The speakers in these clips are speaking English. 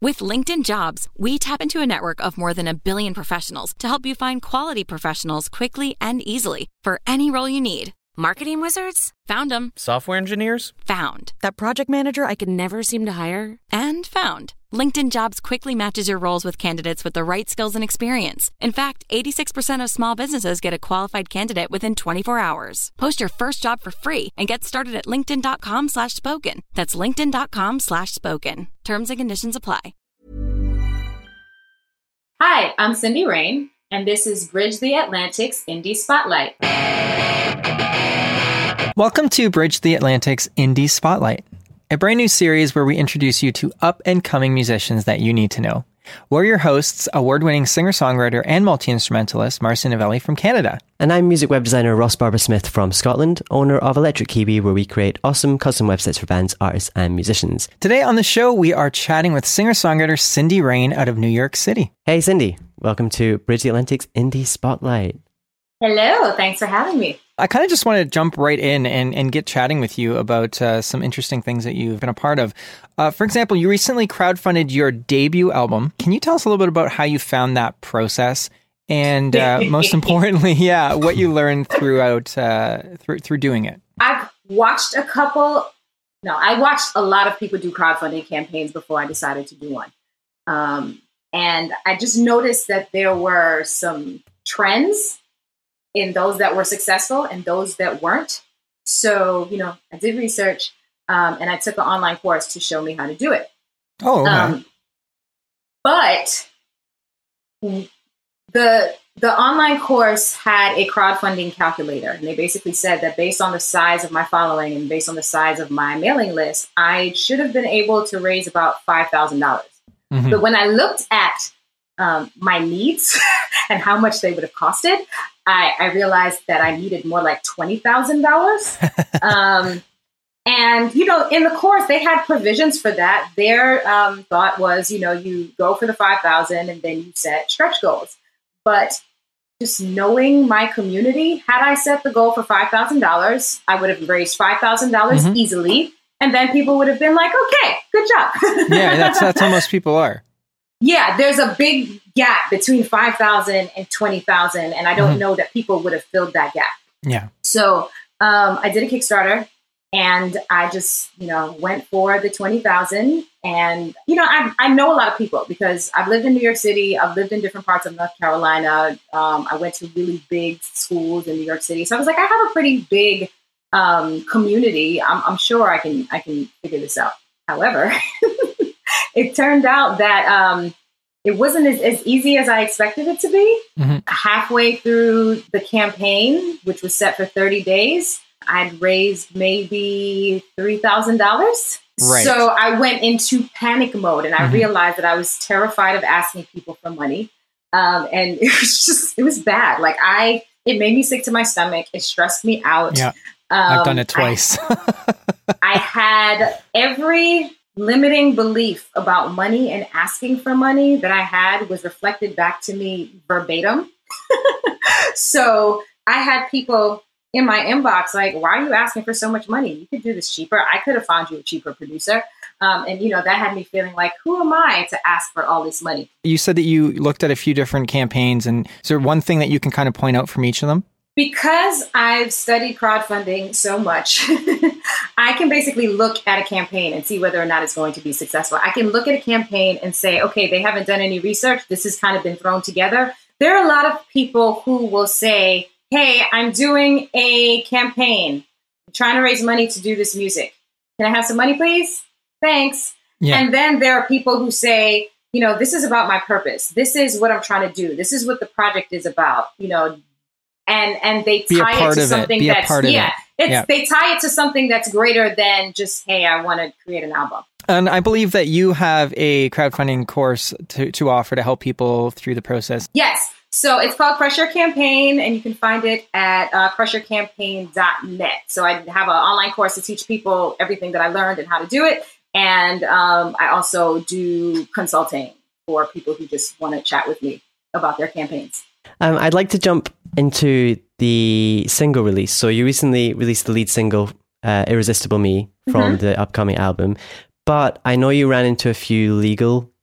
With LinkedIn Jobs, we tap into a network of more than 1 billion professionals to help you find quality professionals quickly and easily for any role you need. Marketing wizards? Found them. Software engineers? Found. That project manager I could never seem to hire? And found. LinkedIn Jobs quickly matches your roles with candidates with the right skills and experience. In fact, 86% of small businesses get a qualified candidate within 24 hours. Post your first job for free and get started at linkedin.com/spoken. That's linkedin.com/spoken. Terms and conditions apply. Hi, I'm Cindy Rain, and this is Bridge the Atlantic's Indie Spotlight. Welcome to Bridge the Atlantic's Indie Spotlight, a brand new series where we introduce you to up-and-coming musicians that you need to know. We're your hosts, award-winning singer-songwriter and multi-instrumentalist Marcy Novelli from Canada. And I'm music web designer Ross Barber-Smith from Scotland, owner of Electric Kiwi, where we create awesome custom websites for bands, artists, and musicians. Today on the show, we are chatting with singer-songwriter Cindy Rain out of New York City. Hey Cindy, welcome to Bridge the Atlantic's Indie Spotlight. Hello, thanks for having me. I kind of just want to jump right in and get chatting with you about some interesting things that you've been a part of. For example, you recently crowdfunded your debut album. Can you tell us a little bit about how you found that process? And most importantly, what you learned throughout through doing it. I watched a lot of people do crowdfunding campaigns before I decided to do one. And I just noticed that there were some trends in those that were successful and those that weren't. So, I did research and I took an online course to show me how to do it. Oh, okay. But the online course had a crowdfunding calculator. And they basically said that based on the size of my following and based on the size of my mailing list, I should have been able to raise about $5,000. Mm-hmm. But when I looked at my needs and how much they would have costed, I realized that I needed more like $20,000. And, in the course, they had provisions for that. Their thought was, you go for the 5,000 and then you set stretch goals. But just knowing my community, had I set the goal for $5,000, I would have raised $5,000 easily. And then people would have been like, okay, good job. Yeah, that's how most people are. Yeah, there's a big gap between 5,000 and 20,000. And I don't know that people would have filled that gap. Yeah. So I did a Kickstarter and I just, went for the 20,000. And, I know a lot of people because I've lived in New York City. I've lived in different parts of North Carolina. I went to really big schools in New York City. So I was like, I have a pretty big community. I'm sure I can figure this out. However, it turned out that it wasn't as easy as I expected it to be. Mm-hmm. Halfway through the campaign, which was set for 30 days, I'd raised maybe $3,000. Right. So I went into panic mode and I realized that I was terrified of asking people for money. And it was bad. Like it made me sick to my stomach. It stressed me out. Yeah. I've done it twice. I had every limiting belief about money and asking for money that I had was reflected back to me verbatim. So I had people in my inbox like, why are you asking for so much money? You could do this cheaper. I could have found you a cheaper producer. And, that had me feeling like, who am I to ask for all this money? You said that you looked at a few different campaigns. And is there one thing that you can kind of point out from each of them? Because I've studied crowdfunding so much, I can basically look at a campaign and see whether or not it's going to be successful. I can look at a campaign and say, okay, they haven't done any research. This has kind of been thrown together. There are a lot of people who will say, hey, I'm doing a campaign. I'm trying to raise money to do this music. Can I have some money, please? Thanks. Yeah. And then there are people who say, this is about my purpose. This is what I'm trying to do. This is what the project is about, and they tie it to something they tie it to something that's greater than just, hey, I want to create an album. And I believe that you have a crowdfunding course to offer to help people through the process. Yes. So it's called Crush Your Campaign, and you can find it at crushyourcampaign.net. So I have an online course to teach people everything that I learned and how to do it. And I also do consulting for people who just want to chat with me about their campaigns. I'd like to jump into the single release. So you recently released the lead single, Irresistible Me, from the upcoming album. But I know you ran into a few legal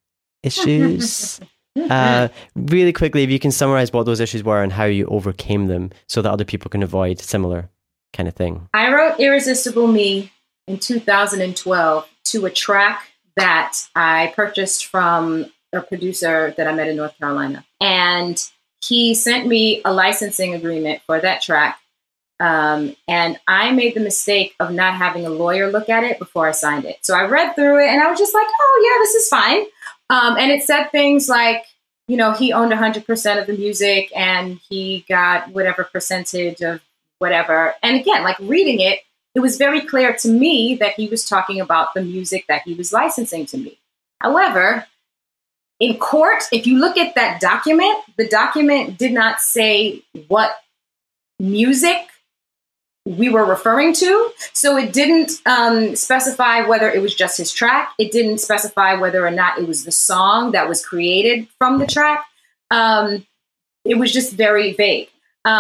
issues. Really quickly, if you can summarize what those issues were and how you overcame them so that other people can avoid similar kind of thing. I wrote Irresistible Me in 2012 to a track that I purchased from a producer that I met in North Carolina. And he sent me a licensing agreement for that track. And I made the mistake of not having a lawyer look at it before I signed it. So I read through it and I was just like, oh, yeah, this is fine. And it said things like, you know, he owned 100% of the music and he got whatever percentage of whatever. And again, like reading it, it was very clear to me that he was talking about the music that he was licensing to me. However, in court, if you look at that document, the document did not say what music we were referring to. So it didn't specify whether it was just his track. It didn't specify whether or not it was the song that was created from the track. It was just very vague.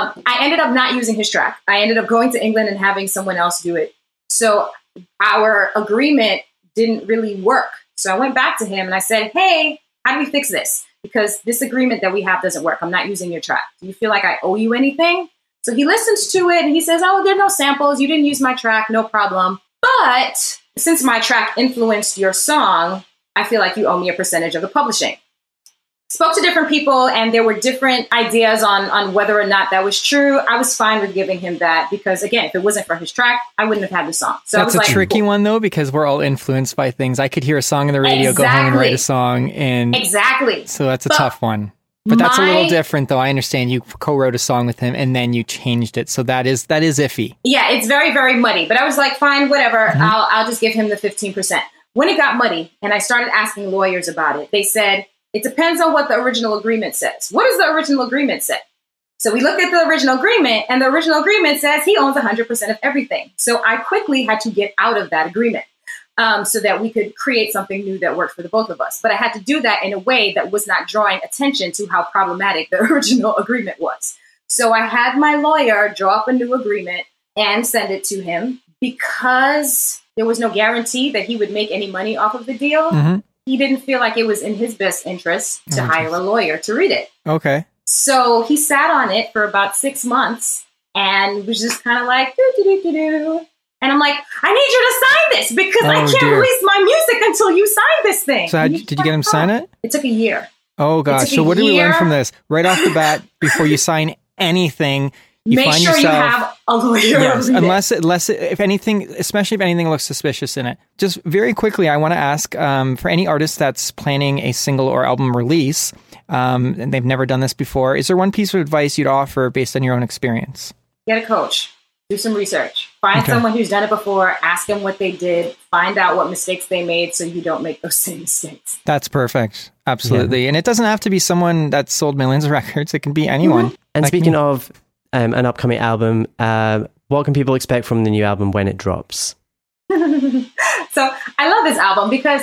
I ended up not using his track. I ended up going to England and having someone else do it. So our agreement didn't really work. So I went back to him and I said, hey, how do we fix this? Because this agreement that we have doesn't work. I'm not using your track. Do you feel like I owe you anything? So he listens to it and he says, oh, there are no samples. You didn't use my track. No problem. But since my track influenced your song, I feel like you owe me a percentage of the publishing. Spoke to different people and there were different ideas on whether or not that was true. I was fine with giving him that because, again, if it wasn't for his track, I wouldn't have had the song. So that's a tricky one, though, because we're all influenced by things. I could hear a song on the radio, go home and write a song. Exactly. So that's a tough one. But that's a little different, though. I understand you co-wrote a song with him and then you changed it. So that is iffy. Yeah, it's very, very muddy. But I was like, fine, whatever. Mm-hmm. I'll just give him the 15%. When it got muddy and I started asking lawyers about it, they said, it depends on what the original agreement says. What does the original agreement say? So we looked at the original agreement and the original agreement says he owns 100% of everything. So I quickly had to get out of that agreement so that we could create something new that worked for the both of us. But I had to do that in a way that was not drawing attention to how problematic the original agreement was. So I had my lawyer draw up a new agreement and send it to him because there was no guarantee that he would make any money off of the deal. Mm-hmm. He didn't feel like it was in his best interest to hire a lawyer to read it. Okay. So he sat on it for about 6 months and was just kind of like, do. And I'm like, I need you to sign this because I can't release my music until you sign this thing. So did you get him sign it? It took a year. Oh, gosh. So what did we learn from this? Right off the bat, before you sign anything, make sure you have a lawyer. Yes, unless if anything, especially if anything looks suspicious in it. Just very quickly, I want to ask for any artist that's planning a single or album release, and they've never done this before, is there one piece of advice you'd offer based on your own experience? Get a coach. Do some research. Find someone who's done it before. Ask them what they did. Find out what mistakes they made so you don't make those same mistakes. That's perfect. Absolutely. Yeah. And it doesn't have to be someone that's sold millions of records. It can be anyone. Mm-hmm. And like speaking of an upcoming album, what can people expect from the new album when it drops? So I love this album because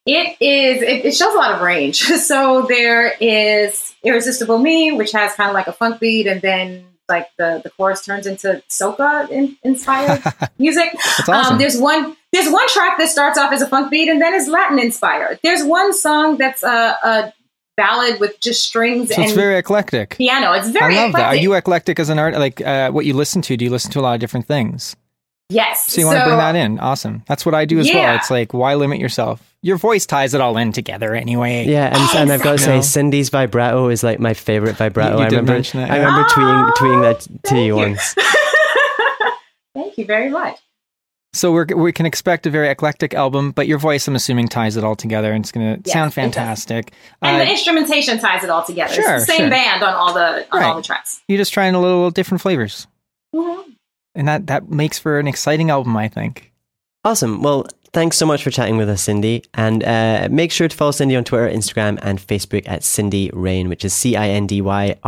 it shows a lot of range. So there is Irresistible Me, which has kind of like a funk beat, and then like the chorus turns into soca inspired music. That's awesome. There's one track that starts off as a funk beat and then is Latin inspired. There's one song that's a ballad with just strings and it's very eclectic piano. It's very eclectic. I love that. Are you eclectic as an artist? Like what you listen to? Do you listen to a lot of different things? Yes. So you want to bring that in? Awesome. That's what I do as well. It's like, why limit yourself? Your voice ties it all in together anyway. Yeah, and I've got to say, Cindy's vibrato is like my favorite vibrato. I remember tweeting that to you once. Thank you very much. So we can expect a very eclectic album, but your voice, I'm assuming, ties it all together, and it's going to sound fantastic. And the instrumentation ties it all together. Sure, it's the same band on all the tracks. You're just trying a little different flavors. Mm-hmm. And that makes for an exciting album, I think. Awesome. Well, thanks so much for chatting with us, Cindy. And make sure to follow Cindy on Twitter, Instagram, and Facebook at Cindy Raine, which is CindyRaine.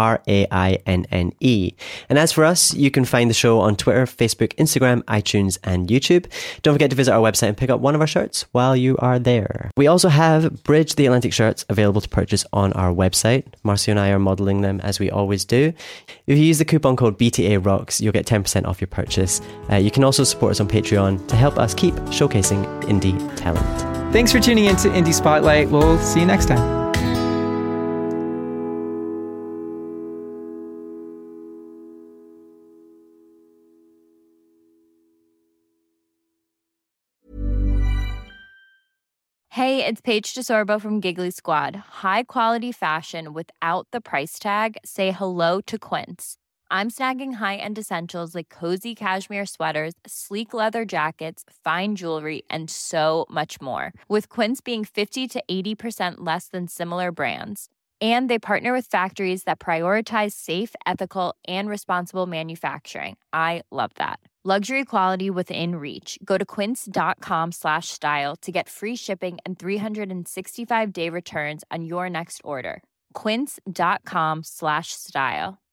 And as for us, you can find the show on Twitter, Facebook, Instagram, iTunes, and YouTube. Don't forget to visit our website and pick up one of our shirts while you are there. We also have Bridge the Atlantic shirts available to purchase on our website. Marcio and I are modeling them as we always do. If you use the coupon code BTA Rocks, you'll get 10% off your purchase. You can also support us on Patreon to help us keep showcasing indie talent. Thanks for tuning in to Indie Spotlight. We'll see you next time. Hey, it's Paige DeSorbo from Giggly Squad. High quality fashion without the price tag. Say hello to Quince. I'm snagging high-end essentials like cozy cashmere sweaters, sleek leather jackets, fine jewelry, and so much more. With Quince being 50 to 80% less than similar brands. And they partner with factories that prioritize safe, ethical, and responsible manufacturing. I love that. Luxury quality within reach. Go to quince.com/style to get free shipping and 365-day returns on your next order. Quince.com/style.